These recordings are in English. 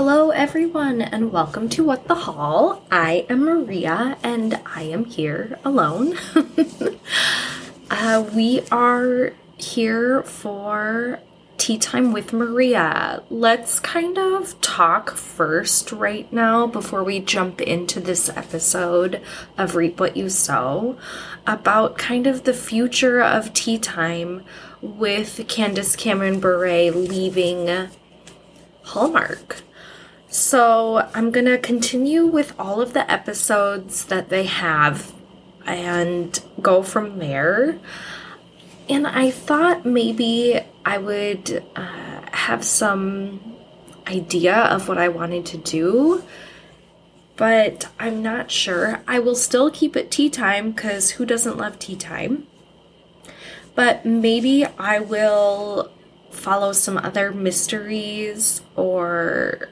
Hello, everyone, and welcome to What the Hall. I am Maria, and I am here alone. We are here for Tea Time with Maria. Let's kind of talk first right now before we jump into this episode of Reap What You Sow about kind of the future of Tea Time with Candace Cameron Bure leaving Hallmark. So I'm going to continue with all of the episodes that they have and go from there. And I thought maybe I would have some idea of what I wanted to do, but I'm not sure. I will still keep it tea time because who doesn't love tea time? But maybe I will follow some other mysteries or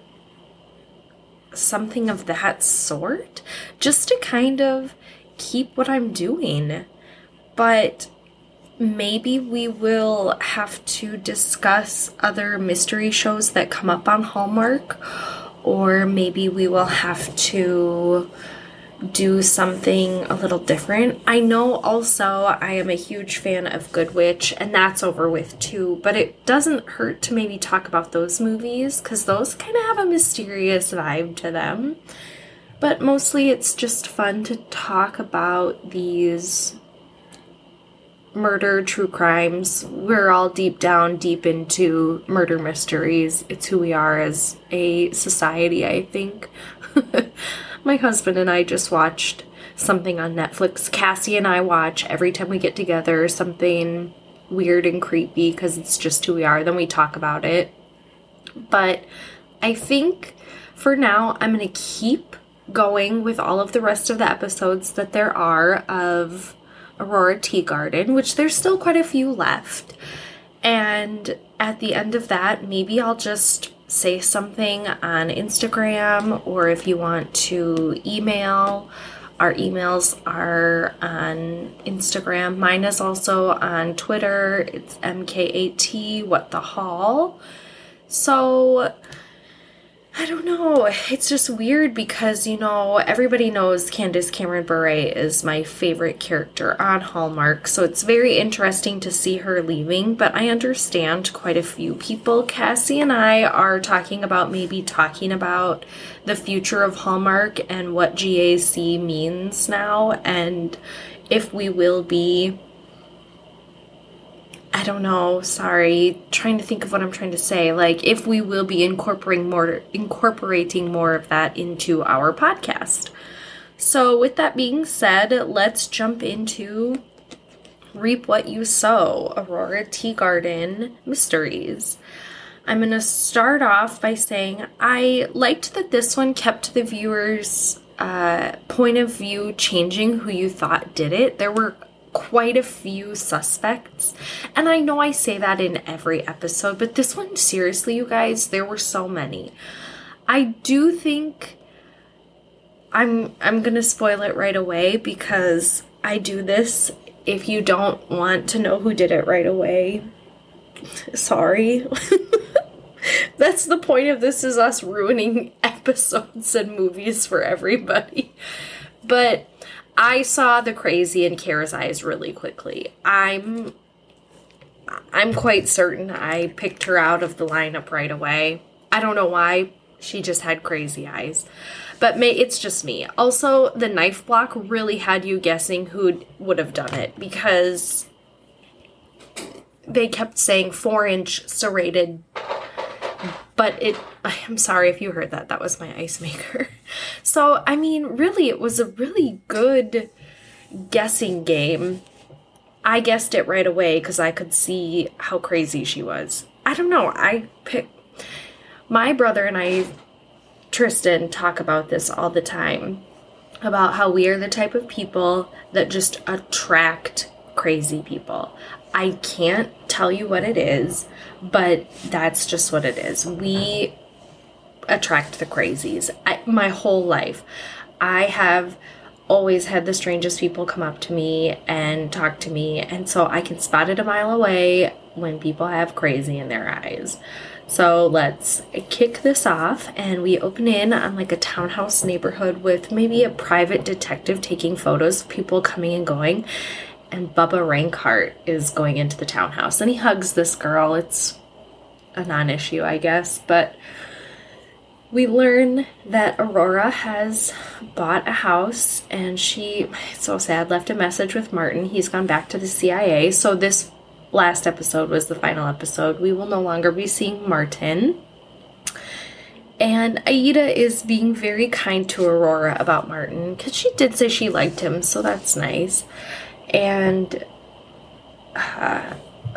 something of that sort, just to kind of keep what I'm doing. But maybe we will have to discuss other mystery shows that come up on Hallmark, or maybe we will have to do something a little different. I know also I am a huge fan of Good Witch, and that's over with too, but it doesn't hurt to maybe talk about those movies because those kind of have a mysterious vibe to them. But mostly it's just fun to talk about these murder true crimes. We're all deep into murder mysteries. It's who we are as a society, I think. My husband and I just watched something on Netflix. Cassie and I watch every time we get together something weird and creepy because it's just who we are. Then we talk about it. But I think for now I'm going to keep going with all of the rest of the episodes that there are of Aurora Teagarden, which there's still quite a few left. And at the end of that, maybe I'll just say something on Instagram, or if you want to email, our emails are on Instagram. Mine is also on Twitter. It's MK8T, What the Hall. So I don't know. It's just weird because, everybody knows Candace Cameron Bure is my favorite character on Hallmark. So it's very interesting to see her leaving. But I understand quite a few people. Cassie and I are talking about the future of Hallmark and what GAC means now. And if we will be... I don't know, sorry, trying to think of what I'm trying to say. Like, if we will be incorporating more of that into our podcast. So with that being said, let's jump into Reap What You Sow, Aurora Teagarden Mysteries. I'm going to start off by saying I liked that this one kept the viewer's point of view changing who you thought did it. There were quite a few suspects, and I know I say that in every episode, but this one, seriously, you guys, there were so many. I do think I'm gonna spoil it right away because I do this. If you don't want to know who did it right away, sorry. That's the point of this, is us ruining episodes and movies for everybody. But I saw the crazy in Kara's eyes really quickly. I'm quite certain I picked her out of the lineup right away. I don't know why. She just had crazy eyes. But it's just me. Also, the knife block really had you guessing who would have done it because they kept saying 4-inch serrated. But I'm sorry if you heard that. That was my ice maker. So, I mean, really, it was a really good guessing game. I guessed it right away because I could see how crazy she was. I don't know. My brother and I, Tristan, talk about this all the time. About how we are the type of people that just attract crazy people. I can't tell you what it is, but that's just what it is. We attract the crazies. My whole life, I have always had the strangest people come up to me and talk to me, and so I can spot it a mile away when people have crazy in their eyes. So let's kick this off, and we open in on like a townhouse neighborhood with maybe a private detective taking photos of people coming and going, and Bubba Rankhart is going into the townhouse, and he hugs this girl. It's a non-issue, I guess, but we learn that Aurora has bought a house, and she, so sad, left a message with Martin. He's gone back to the CIA, so this last episode was the final episode. We will no longer be seeing Martin. And Aida is being very kind to Aurora about Martin, because she did say she liked him, so that's nice. And I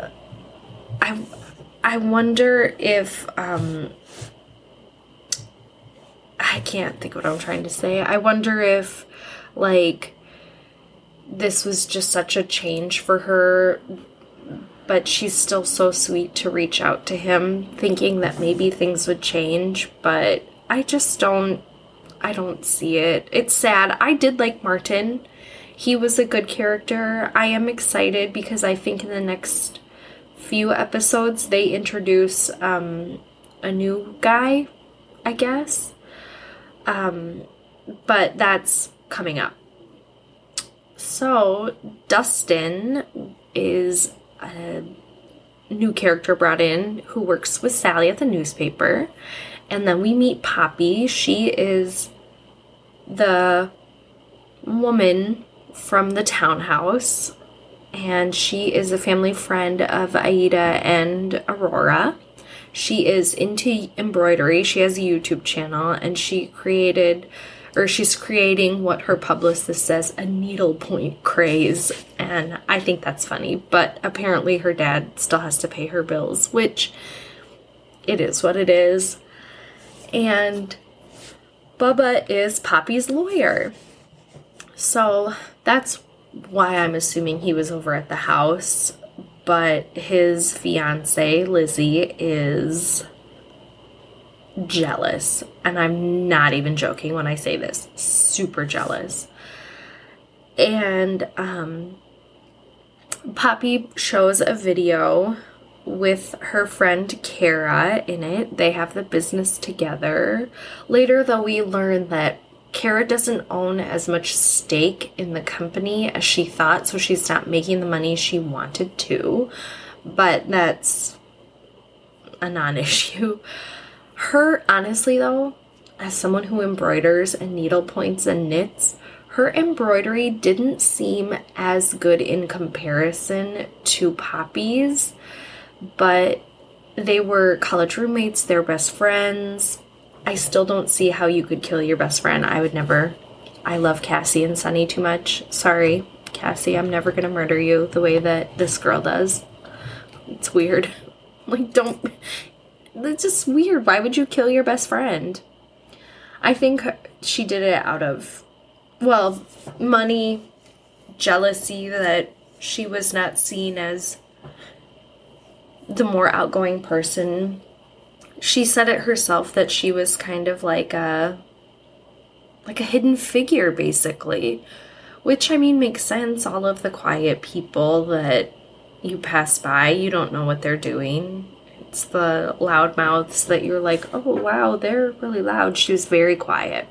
wonder if, I can't think of what I'm trying to say. I wonder if, like, this was just such a change for her, but she's still so sweet to reach out to him, thinking that maybe things would change, but I don't see it. It's sad. I did like Martin. He was a good character. I am excited because I think in the next few episodes they introduce a new guy, I guess. But that's coming up. So Dustin is a new character brought in who works with Sally at the newspaper. And then we meet Poppy. She is the woman from the townhouse, and she is a family friend of Aida and Aurora. She is into embroidery. She has a YouTube channel, and she's creating what her publicist says a needlepoint craze, and I think that's funny, but apparently her dad still has to pay her bills, which it is what it is. And Bubba is Poppy's lawyer, so that's why I'm assuming he was over at the house, but his fiance Lizzie is jealous, and I'm not even joking when I say this, super jealous. And Poppy shows a video with her friend Kara in it. They have the business together. Later, though, we learn that Kara doesn't own as much stake in the company as she thought, so she's not making the money she wanted to, but that's a non-issue. Her, honestly though, as someone who embroiders and needlepoints and knits, her embroidery didn't seem as good in comparison to Poppy's, but they were college roommates, they're best friends. I still don't see how you could kill your best friend. I would never. I love Cassie and Sunny too much. Sorry, Cassie, I'm never gonna murder you the way that this girl does. It's weird. Like, it's just weird. Why would you kill your best friend? I think she did it out of, well, money, jealousy that she was not seen as the more outgoing person. She said it herself that she was kind of like a hidden figure, basically. Which, I mean, makes sense. All of the quiet people that you pass by, you don't know what they're doing. It's the loudmouths that you're like, oh, wow, they're really loud. She was very quiet.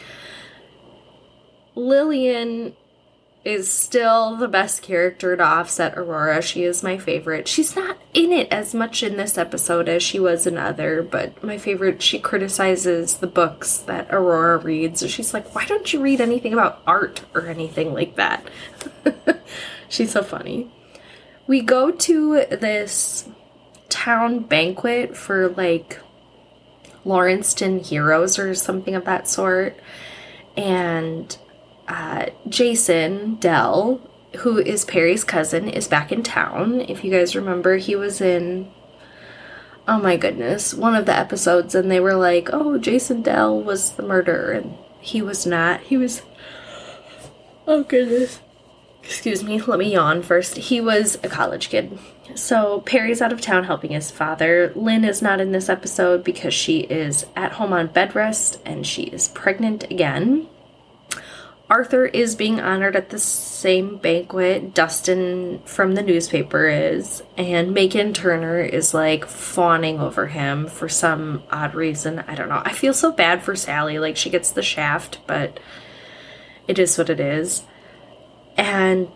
Lillian is still the best character to offset Aurora. She is my favorite. She's not in it as much in this episode as she was in other, but my favorite, she criticizes the books that Aurora reads. So she's like, why don't you read anything about art or anything like that? She's so funny. We go to this town banquet for like Lawrencetown heroes or something of that sort. And Jason Dell, who is Perry's cousin, is back in town. If you guys remember, he was in, oh my goodness, one of the episodes, and they were like, oh, Jason Dell was the murderer, and he was not. He was, oh goodness. Excuse me, let me yawn first. He was a college kid. So Perry's out of town helping his father. Lynn is not in this episode because she is at home on bed rest, and she is pregnant again. Arthur is being honored at the same banquet Dustin from the newspaper is, and Megan Turner is like fawning over him for some odd reason. I don't know. I feel so bad for Sally. Like, she gets the shaft, but it is what it is. And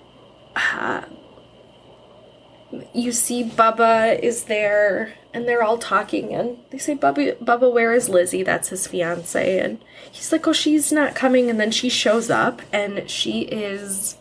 you see Bubba is there, and they're all talking, and they say, Bubba, where is Lizzie? That's his fiance. And he's like, oh, she's not coming. And then she shows up, and she is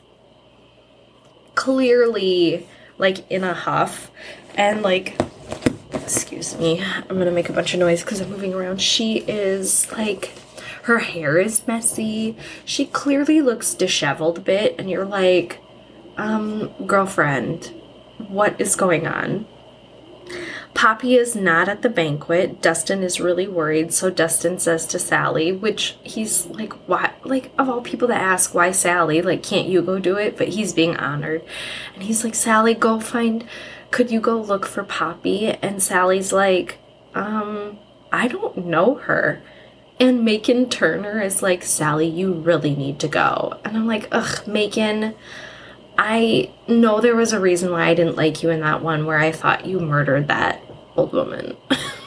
clearly, like, in a huff. And, like, excuse me, I'm gonna make a bunch of noise because I'm moving around. She is, like, her hair is messy. She clearly looks disheveled a bit, and you're like, girlfriend, what is going on? Poppy is not at the banquet. Dustin is really worried, so Dustin says to Sally, which he's like, why? Like, of all people to ask, why Sally? Like, can't you go do it? But he's being honored. And he's like, Sally, could you go look for Poppy? And Sally's like, I don't know her. And Macon Turner is like, Sally, you really need to go. And I'm like, ugh, Macon, I know there was a reason why I didn't like you in that one where I thought you murdered that old woman.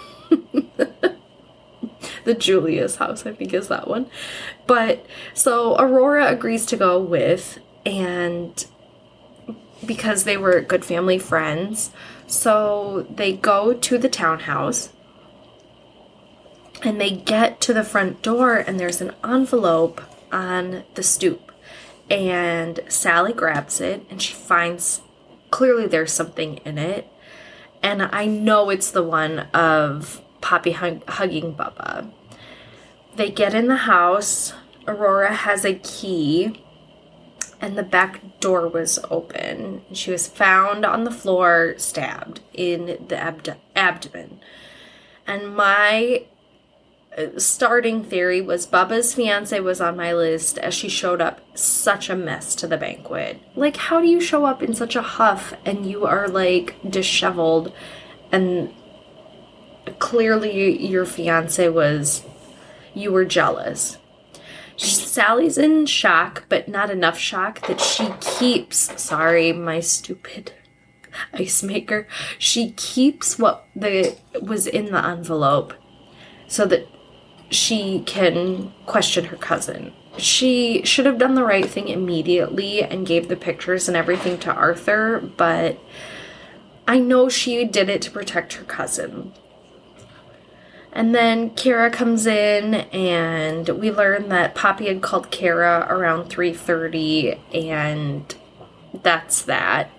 The Julia's house, I think, is that one. But, so Aurora agrees to go with, and because they were good family friends, so they go to the townhouse, and they get to the front door, and there's an envelope on the stoop. And Sally grabs it, and she finds, clearly there's something in it. And I know it's the one of Poppy hugging Bubba. They get in the house. Aurora has a key, and the back door was open. She was found on the floor, stabbed in the abdomen. And my starting theory was Bubba's fiance was on my list as she showed up such a mess to the banquet. Like, how do you show up in such a huff and you are, like, disheveled, and clearly your fiance you were jealous. Sally's in shock, but not enough shock that she keeps, sorry, my stupid ice maker, she keeps what was in the envelope so that she can question her cousin. She should have done the right thing immediately and gave the pictures and everything to Arthur, but I know she did it to protect her cousin. And then Kara comes in, and we learn that Poppy had called Kara around 3:30, and that's that.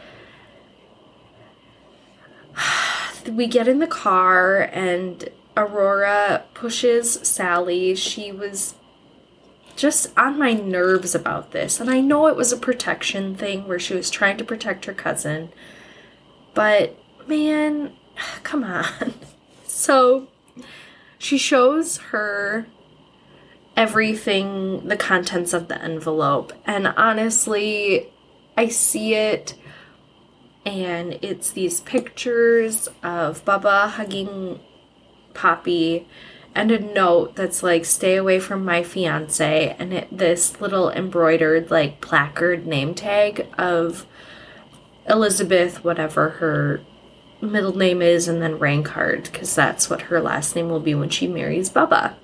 We get in the car, and Aurora pushes Sally. She was just on my nerves about this. And I know it was a protection thing where she was trying to protect her cousin. But, man, come on. So, she shows her everything, the contents of the envelope. And honestly, I see it, and it's these pictures of Bubba hugging Poppy, and a note that's like, stay away from my fiance, and this little embroidered, like, placard name tag of Elizabeth, whatever her middle name is, and then Rankard, because that's what her last name will be when she marries Bubba.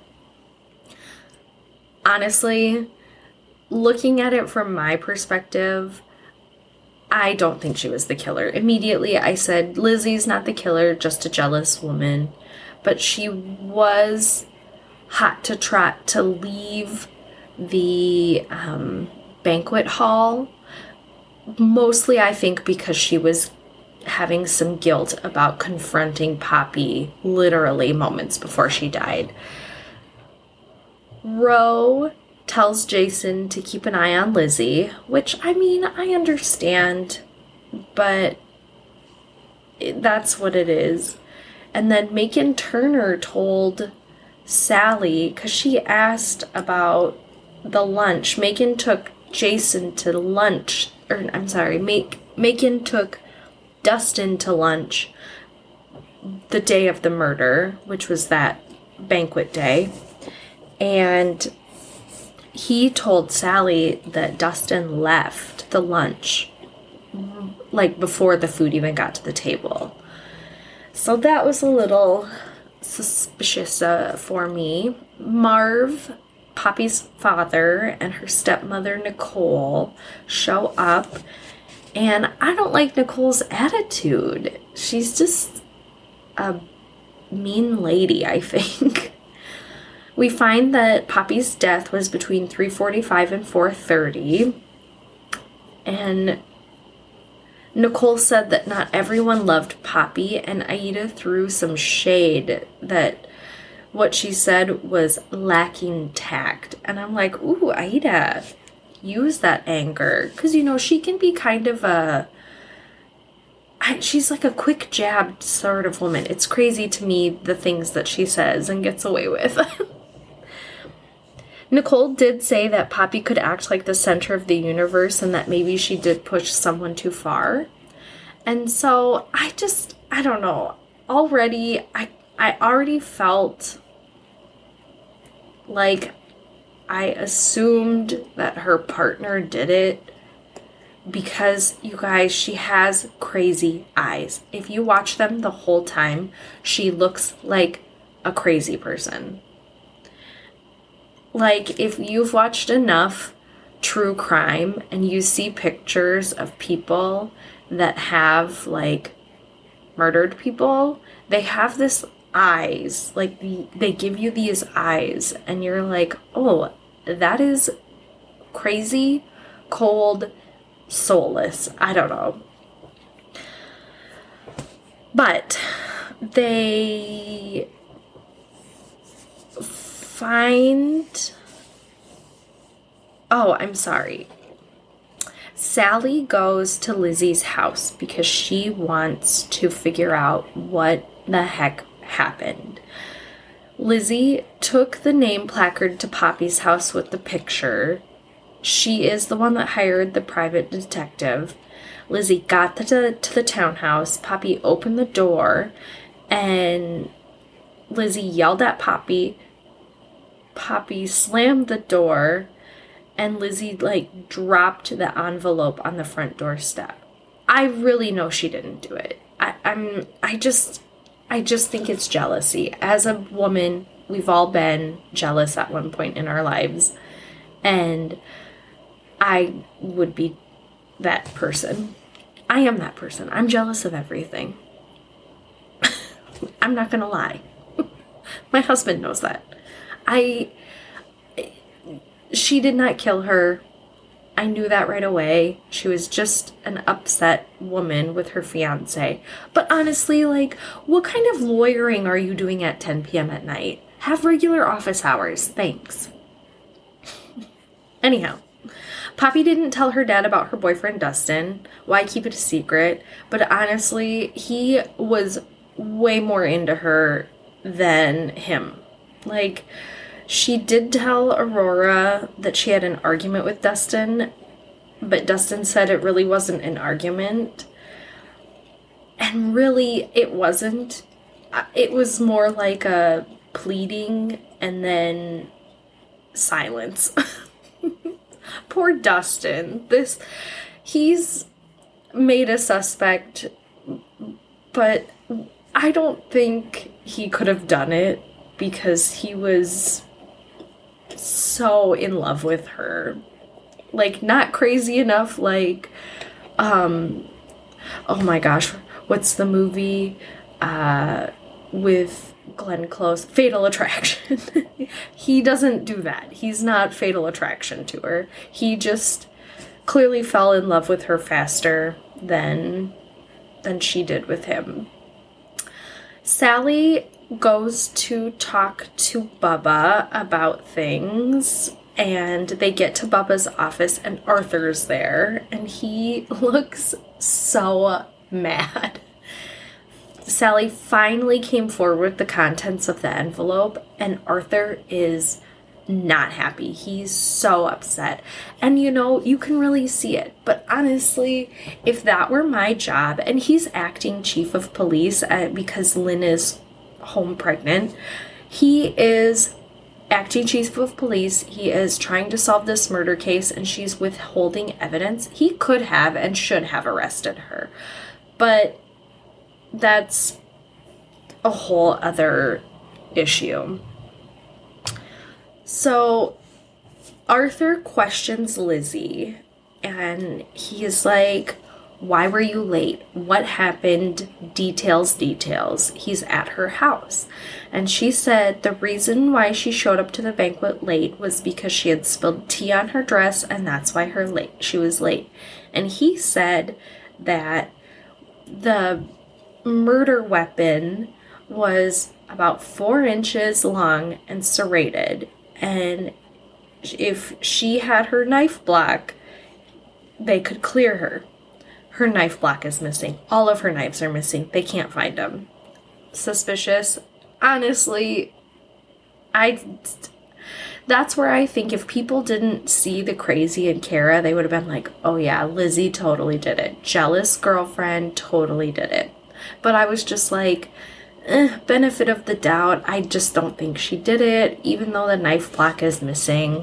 Honestly, looking at it from my perspective, I don't think she was the killer. Immediately I said, Lizzie's not the killer, just a jealous woman. But she was hot to trot to leave the banquet hall. Mostly, I think, because she was having some guilt about confronting Poppy literally moments before she died. Ro tells Jason to keep an eye on Lizzie, which, I mean, I understand, but that's what it is. And then Macon Turner told Sally, because she asked about the lunch. Macon took Jason to lunch, or I'm sorry, Macon took Dustin to lunch the day of the murder, which was that banquet day. And he told Sally that Dustin left the lunch, like, before the food even got to the table. So that was a little suspicious for me. Marv, Poppy's father, and her stepmother, Nicole, show up. And I don't like Nicole's attitude. She's just a mean lady, I think. We find that Poppy's death was between 3:45 and 4:30. And Nicole said that not everyone loved Poppy, and Aida threw some shade that what she said was lacking tact. And I'm like, ooh, Aida, use that anger. Because, you know, she can be kind of she's like a quick jabbed sort of woman. It's crazy to me the things that she says and gets away with. Nicole did say that Poppy could act like the center of the universe and that maybe she did push someone too far. And so I don't know. Already, I already felt like I assumed that her partner did it because, you guys, she has crazy eyes. If you watch them the whole time, she looks like a crazy person. Like, if you've watched enough true crime and you see pictures of people that have, like, murdered people, they have this eyes, like, they give you these eyes, and you're like, oh, that is crazy, cold, soulless. I don't know. But they find... Oh, I'm sorry. Sally goes to Lizzie's house because she wants to figure out what the heck happened. Lizzie took the name placard to Poppy's house with the picture. She is the one that hired the private detective. Lizzie got to the townhouse. Poppy opened the door, and Lizzie yelled at Poppy. Poppy slammed the door, and Lizzie, like, dropped the envelope on the front doorstep. I really know she didn't do it. I just think it's jealousy. As a woman, we've all been jealous at one point in our lives. And I would be that person. I am that person. I'm jealous of everything. I'm not gonna lie. My husband knows that. She did not kill her. I knew that right away. She was just an upset woman with her fiance. But honestly, like, what kind of lawyering are you doing at 10 p.m. at night? Have regular office hours. Thanks. Anyhow, Poppy didn't tell her dad about her boyfriend, Dustin. Why keep it a secret? But honestly, he was way more into her than him. Like, she did tell Aurora that she had an argument with Dustin, but Dustin said it really wasn't an argument. And really, it wasn't. It was more like a pleading and then silence. Poor Dustin. He's made a suspect, but I don't think he could have done it because he was so in love with her. Like, not crazy enough, like, oh my gosh, what's the movie with Glenn Close? Fatal Attraction. He doesn't do that. He's not Fatal Attraction to her. He just clearly fell in love with her faster than she did with him. Sally goes to talk to Bubba about things, and they get to Bubba's office, and Arthur's there, and he looks so mad. Sally finally came forward with the contents of the envelope, and Arthur is not happy. He's so upset. And you know, you can really see it. But honestly, if that were my job, and he's acting chief of police because Lynn is home pregnant, he is acting chief of police. He is trying to solve this murder case, and she's withholding evidence. He could have and should have arrested her. But that's a whole other issue. So Arthur questions Lizzie, and he's like, why were you late? What happened? Details. He's at her house. And she said the reason why she showed up to the banquet late was because she had spilled tea on her dress, and that's why she was late. And he said that the murder weapon was about 4 inches long and serrated. And if she had her knife block, they could clear her. Her knife block is missing. All of her knives are missing. They can't find them. Suspicious. Honestly, that's where I think if people didn't see the crazy in Kara, they would have been like, oh yeah, Lizzie totally did it. Jealous girlfriend totally did it. But I was just like, benefit of the doubt. I just don't think she did it, even though the knife block is missing.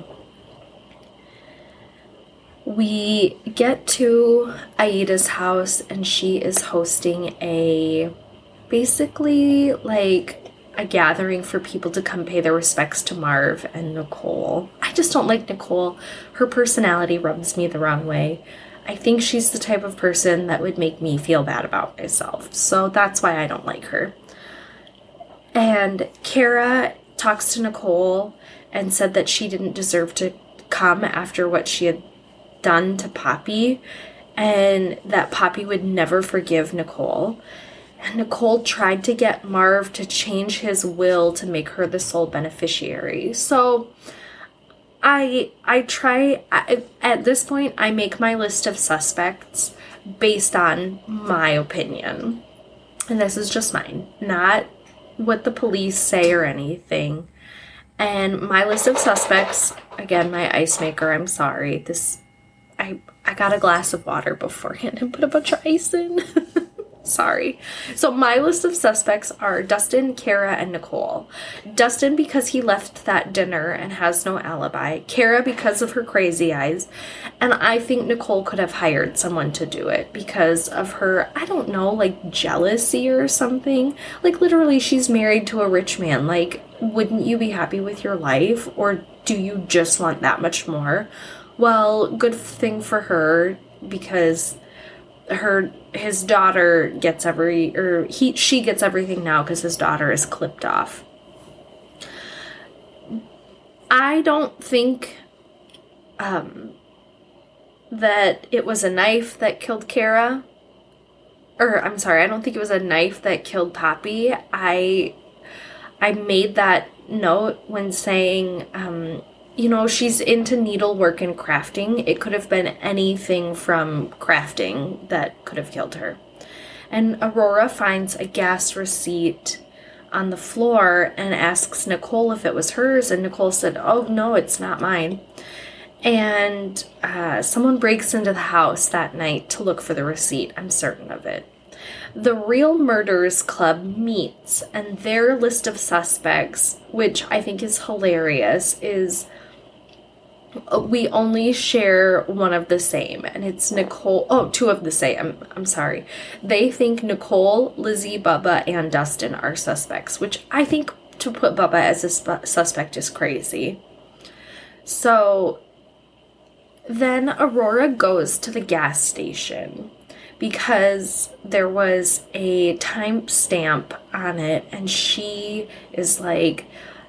We get to Aida's house, and she is hosting basically like a gathering for people to come pay their respects to Marv and Nicole. I just don't like Nicole. Her personality rubs me the wrong way. I think she's the type of person that would make me feel bad about myself. So that's why I don't like her. And Kara talks to Nicole and said that she didn't deserve to come after what she had done to Poppy, and that Poppy would never forgive Nicole. And Nicole tried to get Marv to change his will to make her the sole beneficiary. So at this point, I make my list of suspects based on my opinion. And this is just mine, not what the police say or anything. And my list of suspects, again, my ice maker, I'm sorry. I got a glass of water beforehand and put a bunch of ice in. Sorry. So my list of suspects are Dustin, Kara, and Nicole. Dustin because he left that dinner and has no alibi. Kara because of her crazy eyes. And I think Nicole could have hired someone to do it because of her, I don't know, like jealousy or something. Like literally she's married to a rich man. Like, wouldn't you be happy with your life? Or do you just want that much more? Well, good thing for her because his daughter gets she gets everything now because his daughter is clipped off. I don't think that it was a knife that killed Kara. Or I'm sorry, I don't think it was a knife that killed Poppy. I made that note when saying she's into needlework and crafting. It could have been anything from crafting that could have killed her. And Aurora finds a gas receipt on the floor and asks Nicole if it was hers. And Nicole said, oh, no, it's not mine. And someone breaks into the house that night to look for the receipt. I'm certain of it. The Real Murderers Club meets, and their list of suspects, which I think is hilarious, is we only share one of the same, and it's Nicole. Oh, two of the same. I'm sorry. They think Nicole, Lizzie, Bubba, and Dustin are suspects, which I think to put Bubba as a suspect is crazy. So then Aurora goes to the gas station because there was a timestamp on it, and she is like,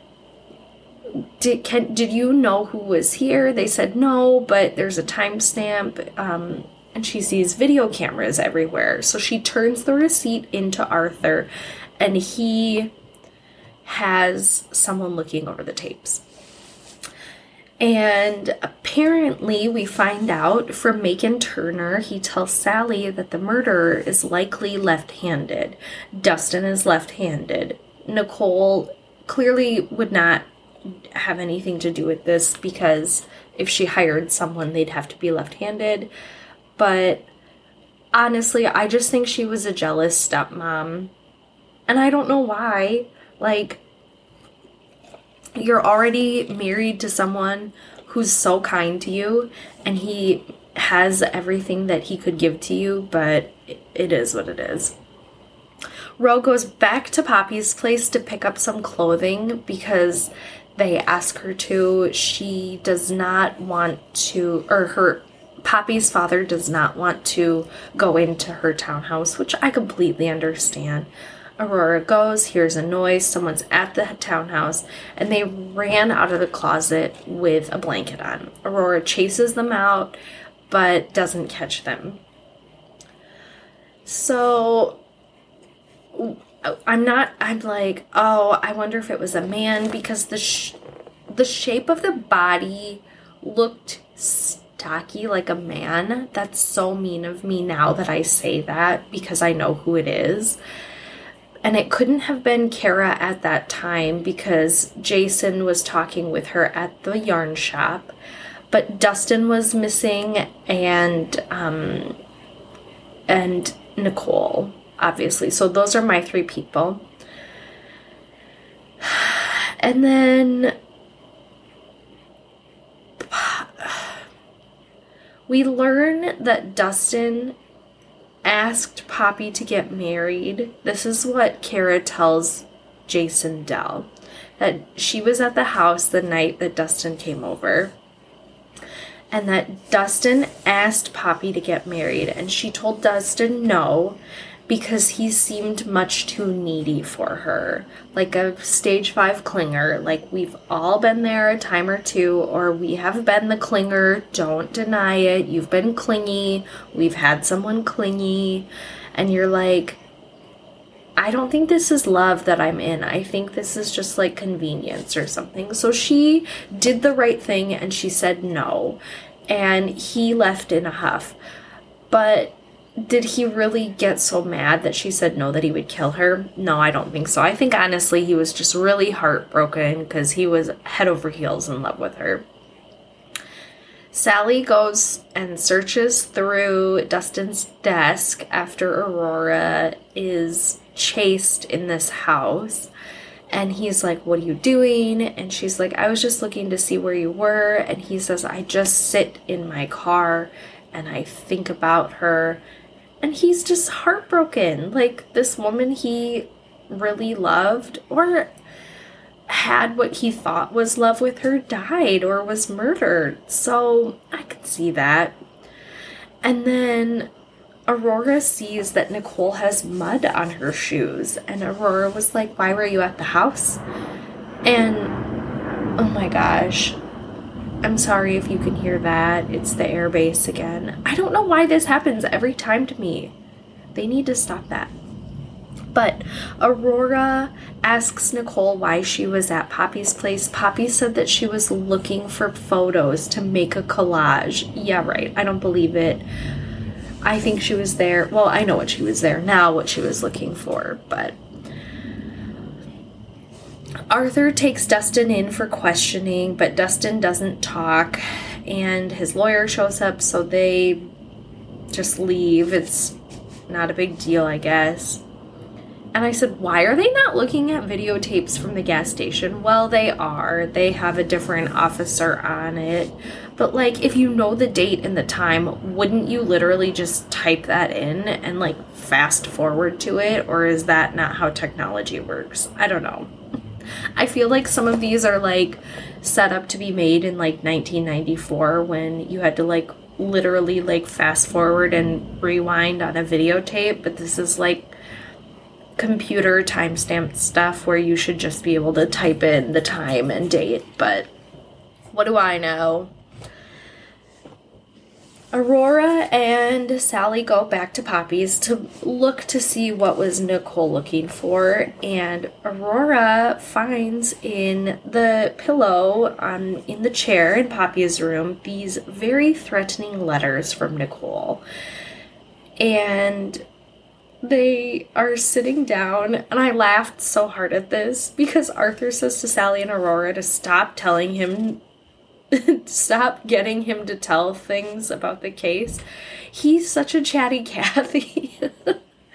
Did you know who was here? They said no, but there's a timestamp, and she sees video cameras everywhere. So she turns the receipt into Arthur, and he has someone looking over the tapes. And apparently we find out from Macon Turner, he tells Sally that the murderer is likely left-handed. Dustin is left-handed. Nicole clearly would not have anything to do with this because if she hired someone, they'd have to be left-handed. But honestly, I just think she was a jealous stepmom. And I don't know why. Like, You're already married to someone who's so kind to you, and he has everything that he could give to you, but it is what it is. Ro goes back to Poppy's place to pick up some clothing because they ask her to. She does not want to, or Poppy's father does not want to go into her townhouse, which I completely understand. Aurora goes, hears a noise, someone's at the townhouse, and they ran out of the closet with a blanket on. Aurora chases them out, but doesn't catch them. So I'm like, oh, I wonder if it was a man, because the shape of the body looked stocky like a man. That's so mean of me now that I say that, because I know who it is. And it couldn't have been Kara at that time because Jason was talking with her at the yarn shop. But Dustin was missing, and Nicole, obviously. So those are my 3 people. And then we learn that Dustin asked Poppy to get married. This is what Kara tells Jason Dell, that she was at the house the night that Dustin came over, and that Dustin asked Poppy to get married, and she told Dustin no, because he seemed much too needy for her, like a stage 5 clinger. Like, we've all been there a time or two, or we have been the clinger. Don't deny it. You've been clingy. We've had someone clingy. And you're like, I don't think this is love that I'm in. I think this is just like convenience or something. So she did the right thing and she said no. And he left in a huff. But did he really get so mad that she said no that he would kill her? No, I don't think so. I think honestly he was just really heartbroken because he was head over heels in love with her. Sally goes and searches through Dustin's desk after Aurora is chased in this house. And he's like, what are you doing? And she's like, I was just looking to see where you were. And he says, I just sit in my car and I think about her. And he's just heartbroken. Like, this woman he really loved or had what he thought was love with her died or was murdered. So I could see that. And then Aurora sees that Nicole has mud on her shoes. And Aurora was like, why were you at the house? And oh my gosh. I'm sorry if you can hear that. It's the airbase again. I don't know why this happens every time to me. They need to stop that. But Aurora asks Nicole why she was at Poppy's place. Poppy said that she was looking for photos to make a collage. Yeah, right. I don't believe it. I think she was there. Well, I know what she was there now, what she was looking for, but Arthur takes Dustin in for questioning, but Dustin doesn't talk, and his lawyer shows up, so they just leave. It's not a big deal, I guess. And I said, why are they not looking at videotapes from the gas station? Well, they are. They have a different officer on it. But, like, if you know the date and the time, wouldn't you literally just type that in and, like, fast forward to it? Or is that not how technology works? I don't know. I feel like some of these are, like, set up to be made in, like, 1994 when you had to, like, literally, like, fast forward and rewind on a videotape. But this is, like, computer timestamped stuff where you should just be able to type in the time and date. But what do I know? Aurora and Sally go back to Poppy's to look to see what was Nicole looking for, and Aurora finds in the pillow in the chair in Poppy's room these very threatening letters from Nicole. And they are sitting down, and I laughed so hard at this because Arthur says to Sally and Aurora to stop telling him stop getting him to tell things about the case. He's such a chatty Cathy.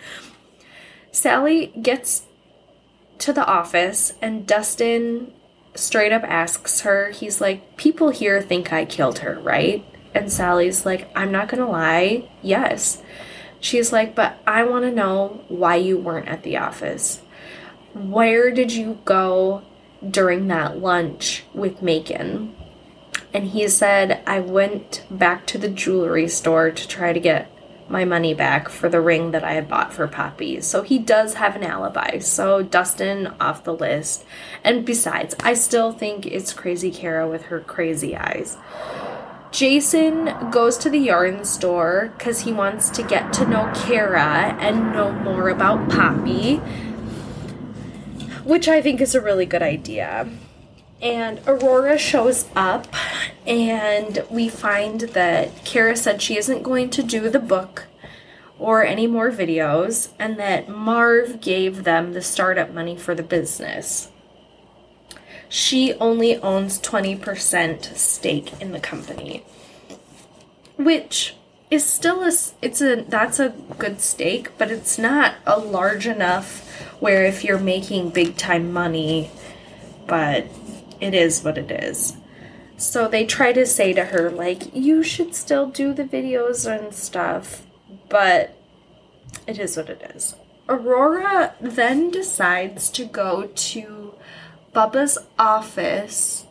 Sally gets to the office and Dustin straight up asks her, he's like, people here think I killed her, right? And Sally's like, I'm not gonna lie, yes. She's like, but I want to know why you weren't at the office. Where did you go during that lunch with Macon? And he said, I went back to the jewelry store to try to get my money back for the ring that I had bought for Poppy. So he does have an alibi. So Dustin off the list. And besides, I still think it's crazy Kara with her crazy eyes. Jason goes to the yarn store because he wants to get to know Kara and know more about Poppy, which I think is a really good idea. And Aurora shows up, and we find that Kara said she isn't going to do the book or any more videos, and that Marv gave them the startup money for the business. She only owns 20% stake in the company, which is still that's a good stake, but it's not a large enough where if you're making big time money, but it is what it is. So they try to say to her, like, you should still do the videos and stuff, but it is what it is. Aurora then decides to go to Bubba's office.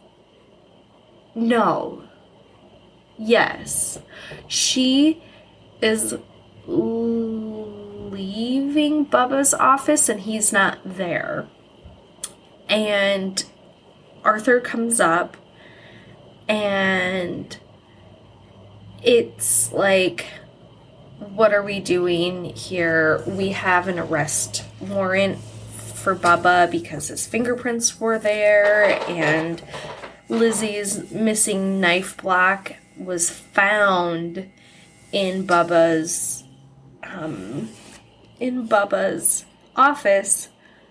No. Yes. She is leaving Bubba's office and he's not there. And Arthur comes up and it's like, what are we doing here? We have an arrest warrant for Bubba because his fingerprints were there, and Lizzie's missing knife block was found in Bubba's office.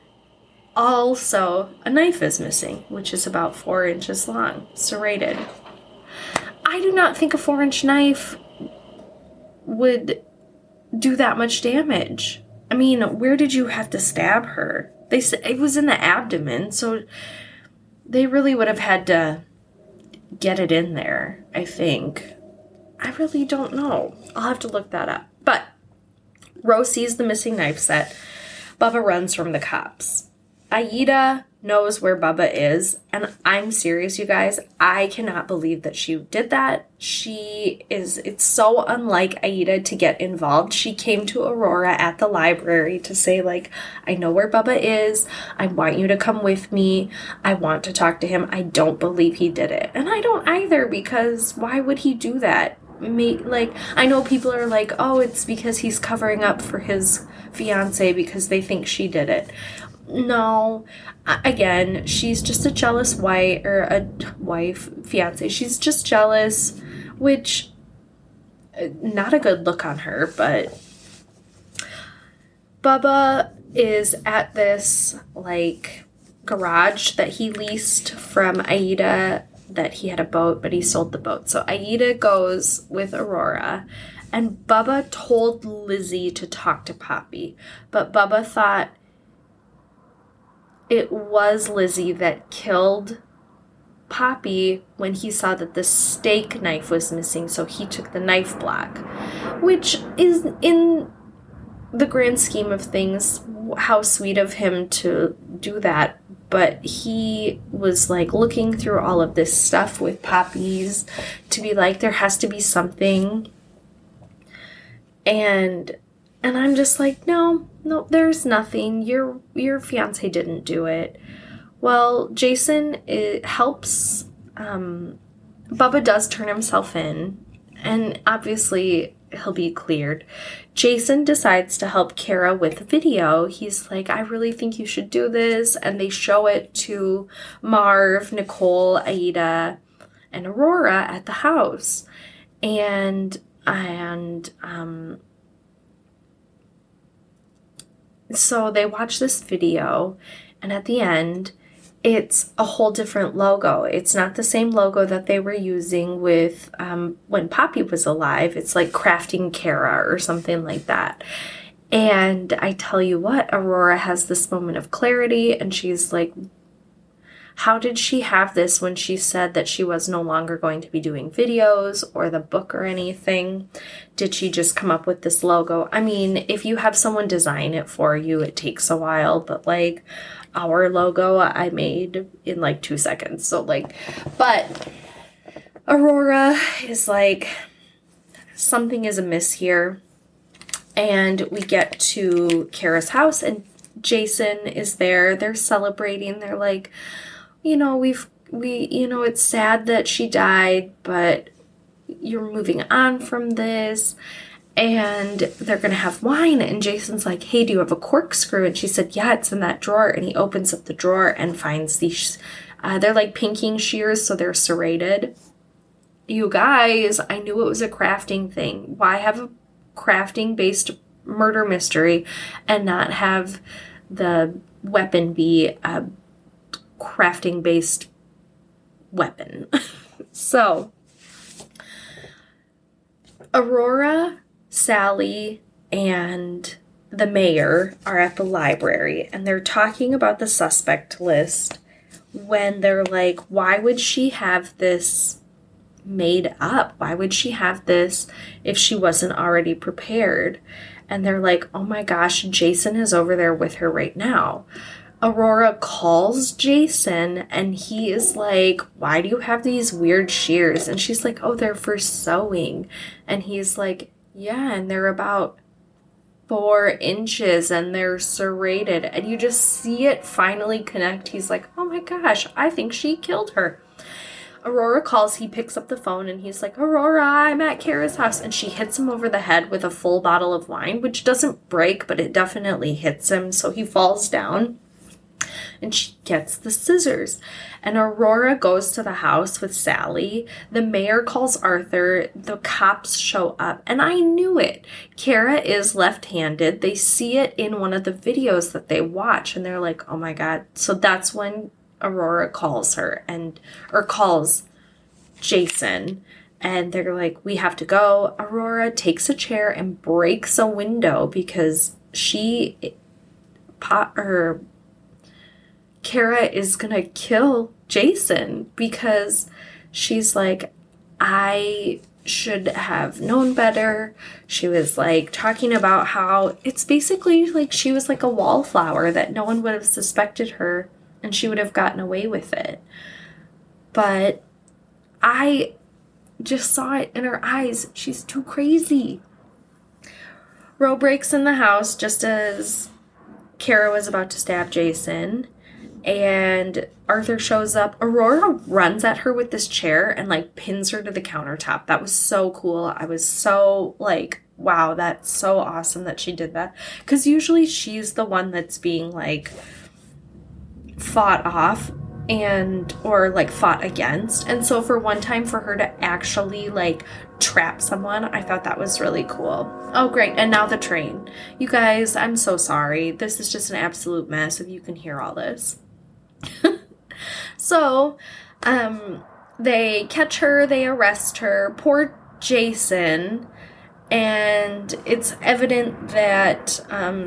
Also, a knife is missing, which is about 4 inches long, serrated. I do not think a 4-inch knife would do that much damage. I mean, where did you have to stab her? They said it was in the abdomen, so they really would have had to get it in there, I think. I really don't know. I'll have to look that up. But Rose sees the missing knife set. Bubba runs from the cops. Aida knows where Bubba is, and I'm serious, you guys. I cannot believe that she did that. It's so unlike Aida to get involved. She came to Aurora at the library to say, like, I know where Bubba is. I want you to come with me. I want to talk to him. I don't believe he did it. And I don't either, because why would he do that? I know people are like, oh, it's because he's covering up for his fiance because they think she did it. No, again, she's just a jealous fiance. She's just jealous, which, not a good look on her, but Bubba is at this, like, garage that he leased from Aida, that he had a boat, but he sold the boat. So Aida goes with Aurora, and Bubba told Lizzie to talk to Poppy, but Bubba thought it was Lizzie that killed Poppy when he saw that the steak knife was missing, so he took the knife block, which is, in the grand scheme of things, how sweet of him to do that. But he was, like, looking through all of this stuff with Poppy's to be like, there has to be something. And I'm just like, no, there's nothing. Your fiance didn't do it. Well, Jason, it helps. Bubba does turn himself in, and obviously he'll be cleared. Jason decides to help Kara with video. He's like, I really think you should do this. And they show it to Marv, Nicole, Aida, and Aurora at the house. So they watch this video, and at the end, it's a whole different logo. It's not the same logo that they were using with when Poppy was alive. It's like Crafting Kara or something like that. And I tell you what, Aurora has this moment of clarity, and she's like, How did she have this when she said that she was no longer going to be doing videos or the book or anything? Did she just come up with this logo? I mean, if you have someone design it for you, it takes a while, but like our logo I made in like 2 seconds. So like, but Aurora is like, something is amiss here. And we get to Kara's house and Jason is there. They're celebrating. They're like, you know, it's sad that she died, but you're moving on from this. And they're going to have wine. And Jason's like, hey, do you have a corkscrew? And she said, yeah, it's in that drawer. And he opens up the drawer and finds these, they're like pinking shears, so they're serrated. You guys, I knew it was a crafting thing. Why have a crafting-based murder mystery and not have the weapon be a crafting-based weapon? So, Aurora, Sally, and the mayor are at the library, and they're talking about the suspect list when they're like, why would she have this made up? Why would she have this if she wasn't already prepared? And they're like, oh my gosh, Jason is over there with her right now. Aurora calls Jason and he is like, why do you have these weird shears? And she's like, oh, they're for sewing. And he's like, yeah, and they're about 4 inches and they're serrated. And you just see it finally connect. He's like, oh my gosh, I think she killed her. Aurora calls, he picks up the phone, and he's like, Aurora, I'm at Kara's house. And she hits him over the head with a full bottle of wine, which doesn't break, but it definitely hits him. So he falls down, and she gets the scissors. And Aurora goes to the house with Sally. The mayor calls Arthur. The cops show up. And I knew it. Kara is left-handed. They see it in one of the videos that they watch, and they're like, oh my God. So that's when Aurora calls her or calls Jason, and they're like, we have to go. Aurora takes a chair and breaks a window because Kara is gonna kill Jason because she's like, I should have known better. She was like talking about how it's basically like she was like a wallflower that no one would have suspected her and she would have gotten away with it. But I just saw it in her eyes. She's too crazy. Ro breaks in the house just as Kara was about to stab Jason. And Arthur shows up. Aurora runs at her with this chair and like pins her to the countertop. That was so cool. I was so like, wow, that's so awesome that she did that. Because usually she's the one that's being like fought off or like fought against. And so for one time for her to actually like trap someone, I thought that was really cool. Oh great, and now the train. You guys, I'm so sorry. This is just an absolute mess if you can hear all this. So, they catch her, they arrest her, poor Jason, and it's evident that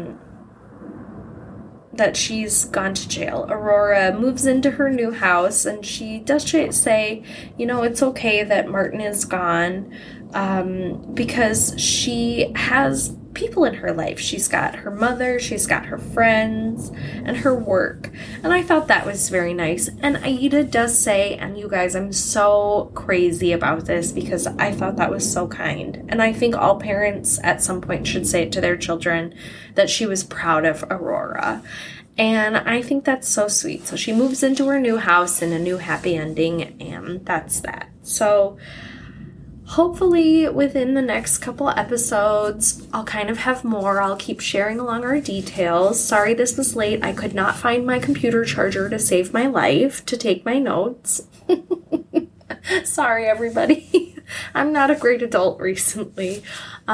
that she's gone to jail. Aurora moves into her new house, and she does say, you know, it's okay that Martin is gone, because she has people in her life. She's got her mother, she's got her friends, and her work. And I thought that was very nice. And Aida does say, and you guys, I'm so crazy about this because I thought that was so kind. And I think all parents at some point should say it to their children that she was proud of Aurora. And I think that's so sweet. So she moves into her new house in a new happy ending, and that's that. So hopefully within the next couple episodes, I'll kind of have more. I'll keep sharing along our details. Sorry this was late. I could not find my computer charger to save my life to take my notes. Sorry, everybody. I'm not a great adult recently.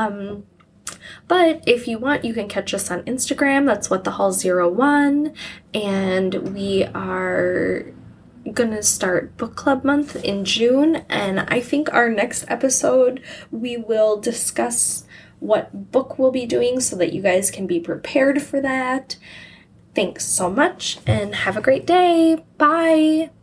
But if you want, you can catch us on Instagram. That's WhatTheHall01. And we are gonna start book club month in June, and I think our next episode we will discuss what book we'll be doing so that you guys can be prepared for that. Thanks so much and have a great day. Bye.